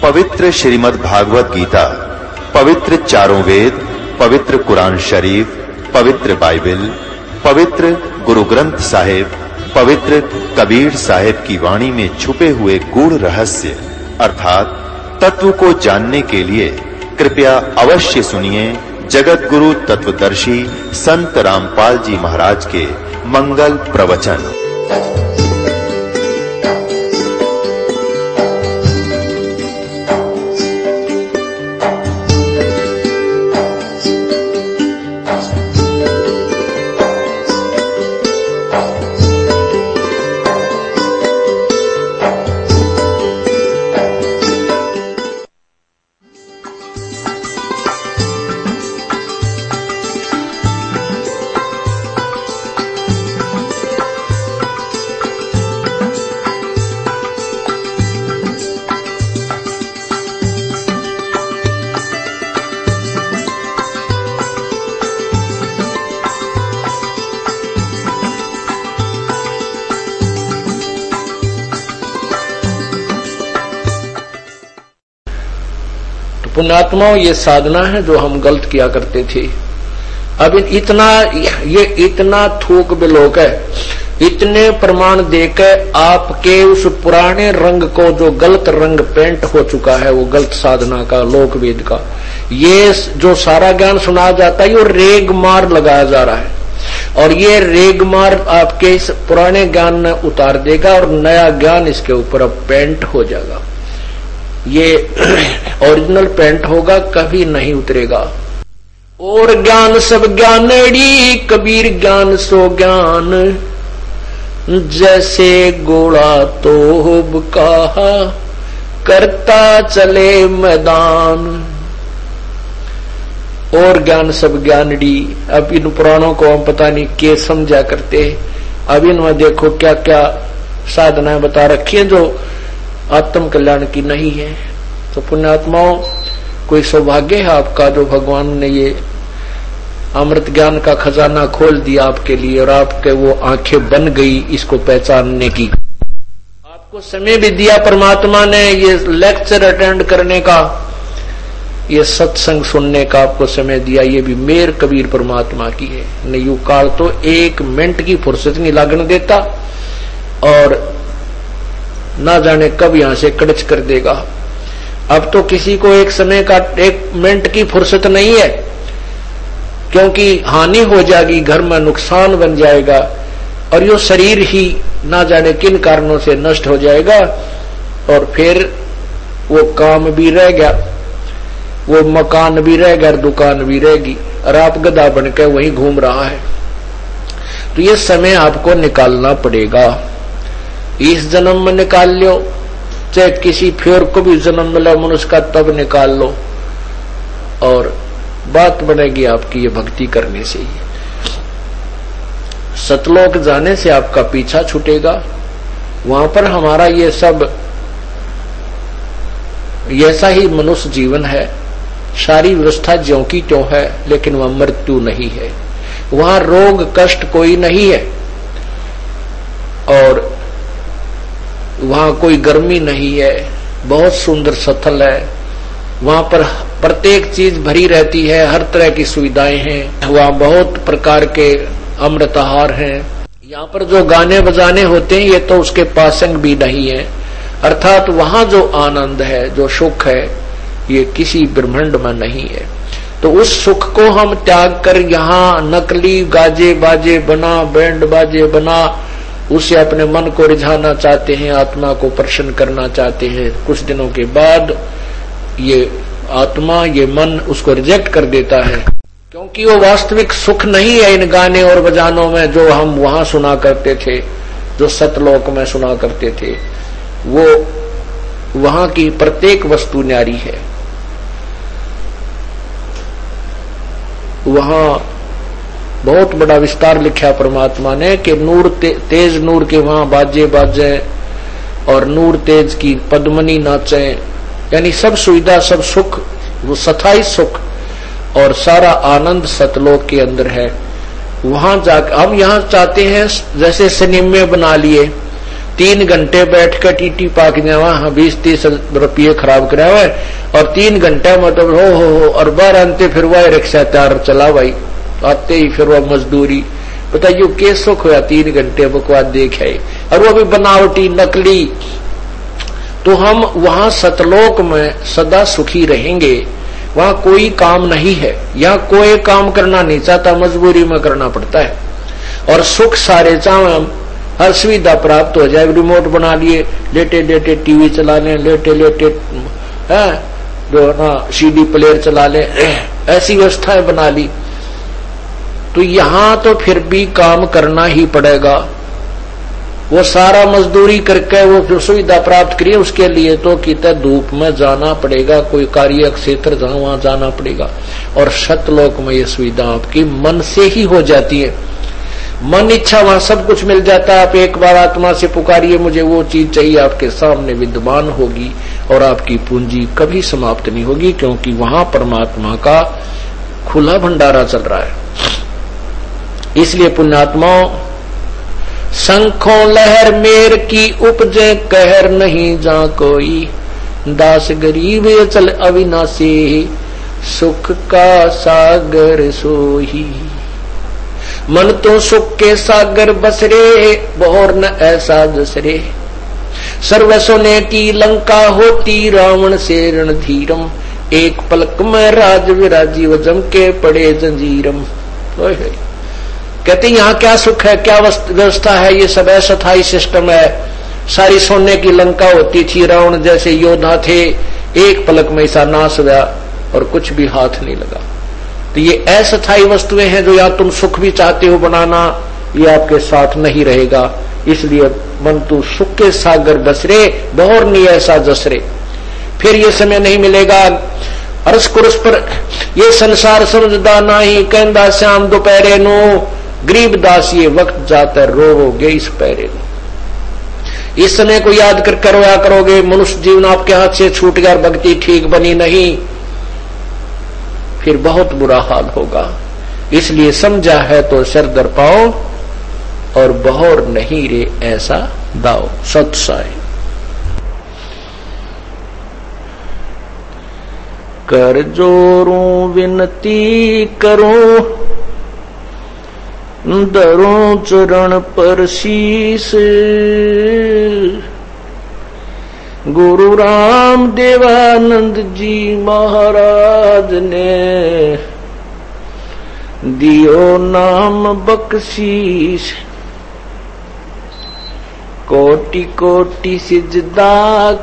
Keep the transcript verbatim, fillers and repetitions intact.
पवित्र श्रीमद् भागवत गीता, पवित्र चारों वेद, पवित्र कुरान शरीफ, पवित्र बाइबल, पवित्र गुरु ग्रंथ साहिब, पवित्र कबीर साहिब की वाणी में छुपे हुए गूढ़ रहस्य अर्थात तत्व को जानने के लिए कृपया अवश्य सुनिए जगत गुरु तत्वदर्शी संत रामपाल जी महाराज के मंगल प्रवचन। पुण्यात्माओं, ये साधना है जो हम गलत किया करते थे। अब इतना ये इतना थोक बिलोक है, इतने प्रमाण देकर आपके उस पुराने रंग को जो गलत रंग पेंट हो चुका है, वो गलत साधना का, लोक वेद का, ये जो सारा ज्ञान सुनाया जाता है, ये रेग मार लगाया जा रहा है और ये रेग मार आपके इस पुराने ज्ञान में उतार देगा और नया ज्ञान इसके ऊपर अब पेंट हो जाएगा। ये ओरिजिनल पेंट होगा, कभी नहीं उतरेगा। और ज्ञान सब ज्ञानेड़ी, कबीर ज्ञान सो ज्ञान, जैसे गोला तोब कहा करता चले मैदान। और ज्ञान सब ज्ञानड़ी, अब इन पुराणों को हम पता नहीं के समझा करते, अब इनमें देखो क्या क्या साधनाएं बता रखी है जो आत्म कल्याण की नहीं है। तो पुण्यात्माओं, कोई सौभाग्य है आपका जो भगवान ने ये अमृत ज्ञान का खजाना खोल दिया आपके लिए और आपके वो आंखें बन गई इसको पहचानने की। आपको समय भी दिया परमात्मा ने ये लेक्चर अटेंड करने का, ये सत्संग सुनने का आपको समय दिया, ये भी मेर कबीर परमात्मा की है। नहीं काल तो एक मिनट की फुर्सत नहीं लगने देता और ना जाने कब यहां से कड़च कर देगा। अब तो किसी को एक समय का, एक मिनट की फुर्सत नहीं है, क्योंकि हानि हो जाएगी, घर में नुकसान बन जाएगा और यो शरीर ही ना जाने किन कारणों से नष्ट हो जाएगा और फिर वो काम भी रह गया, वो मकान भी रह गया, दुकान भी रहेगी और आप गधा बनकर वहीं घूम रहा है। तो ये समय आपको निकालना पड़ेगा। इस जन्म में निकाल लो, चाहे किसी फिर को भी जन्म मिला मनुष्य का तब निकाल लो और बात बनेगी आपकी ये भक्ति करने से ही। सतलोक जाने से आपका पीछा छूटेगा, वहां पर हमारा ये सब ऐसा ही मनुष्य जीवन है, सारी व्यवस्था ज्यों की त्यों है, लेकिन वह मृत्यु नहीं है। वहां रोग कष्ट कोई नहीं है और वहां कोई गर्मी नहीं है, बहुत सुंदर स्थल है, वहां पर प्रत्येक चीज भरी रहती है, हर तरह की सुविधाएं हैं, वहां बहुत प्रकार के अमृत आहार हैं। यहाँ पर जो गाने बजाने होते हैं ये तो उसके पासंग भी नहीं है, अर्थात वहां जो आनंद है, जो सुख है, ये किसी ब्रह्मांड में नहीं है। तो उस सुख को हम त्याग कर यहाँ नकली गाजे बाजे बना, बैंड बाजे बना, उससे अपने मन को रिझाना चाहते हैं, आत्मा को प्रसन्न करना चाहते हैं। कुछ दिनों के बाद ये आत्मा, ये मन उसको रिजेक्ट कर देता है, क्योंकि वो वास्तविक सुख नहीं है इन गाने और बजानों में जो हम वहां सुना करते थे, जो सतलोक में सुना करते थे। वो वहां की प्रत्येक वस्तु न्यारी है। वहां बहुत बड़ा विस्तार लिखा परमात्मा ने कि नूर ते, तेज नूर के वहां बाजे बाजे और नूर तेज की पद्मनी नाचे, यानी सब सुविधा, सब सुख, वो सथाई सुख और सारा आनंद सतलोक के अंदर है। वहां जाकर हम यहाँ चाहते हैं जैसे सिनेमे बना लिए तीन घंटे बैठ कर टीटी पाक जावा, हाँ बीस तीस रुपये खराब करा हुआ है, और तीन घंटे मतलब हो हो हो और बार अंते फिर वह रिक्शा तैयार चला भाई, आते ही फिर वह मजदूरी। बताइए के सुख हुआ तीन घंटे बकवाद देखे, और वो भी बनावटी नकली। तो हम वहां सतलोक में सदा सुखी रहेंगे, वहां कोई काम नहीं है, यहाँ कोई काम करना नहीं चाहता, मजबूरी में करना पड़ता है। और सुख सारे चाहे हर सुविधा प्राप्त हो जाए, रिमोट बना लिए, लेटे लेटे टीवी चला लें, लेटे लेटे है जो ना सीडी प्लेयर चला लें, ऐसी व्यवस्थाएं बना ली। तो यहां तो फिर भी काम करना ही पड़ेगा, वो सारा मजदूरी करके वो जो सुविधा प्राप्त करिए उसके लिए तो कितना धूप में जाना पड़ेगा, कोई कार्य क्षेत्र जहां वहां जाना पड़ेगा। और सतलोक में ये सुविधा आपकी मन से ही हो जाती है, मन इच्छा वहां सब कुछ मिल जाता है। आप एक बार आत्मा से पुकारिए मुझे वो चीज चाहिए, आपके सामने विद्यमान होगी, और आपकी पूंजी कभी समाप्त नहीं होगी, क्योंकि वहां परमात्मा का खुला भंडारा चल रहा है। इसलिए पुण्यात्माओं, शंखों लहर मेर की उपजे कहर नहीं जा कोई, दास गरीब अचल अविनाशी सुख का सागर सोही। मन तो सुख के सागर बसरे बहुर न ऐसा जसरे, सर्व सोने की लंका होती रावण से रणधीरम, एक पलक में राज विराजी वजम के पड़े जंजीरम। कहते यहाँ क्या सुख है, क्या व्यवस्था है, ये सब अस्थायी सिस्टम है। सारी सोने की लंका होती थी, रावण जैसे योद्धा थे, एक पलक में ऐसा नाश हुआ और कुछ भी हाथ नहीं लगा। तो ये अस्थायी वस्तुएं हैं जो या तुम सुख भी चाहते हो बनाना, ये आपके साथ नहीं रहेगा। इसलिए मन तू सुख के सागर बसरे बहुर नहीं ऐसा जसरे। फिर ये समय नहीं मिलेगा, अरस कुरस पर ये संसार समझदा नहीं, कहंदा श्याम दोपहरे नो, गरीब दास ये वक्त जाता रोवोगे इस पैरे नो। इस समय को याद कर कर रोया करोगे, मनुष्य जीवन आपके हाथ से छूट गया, भक्ति ठीक बनी नहीं, फिर बहुत बुरा हाल होगा। इसलिए समझा है तो सर दर पाओ, और बहुर नहीं रे ऐसा दाओ। सत्साय कर जोरूं विनती करूं, दरों चरण पर शीस, गुरु राम देवानंद जी महाराज ने दियो नाम बख्शीश। कोटि कोटि सिजदा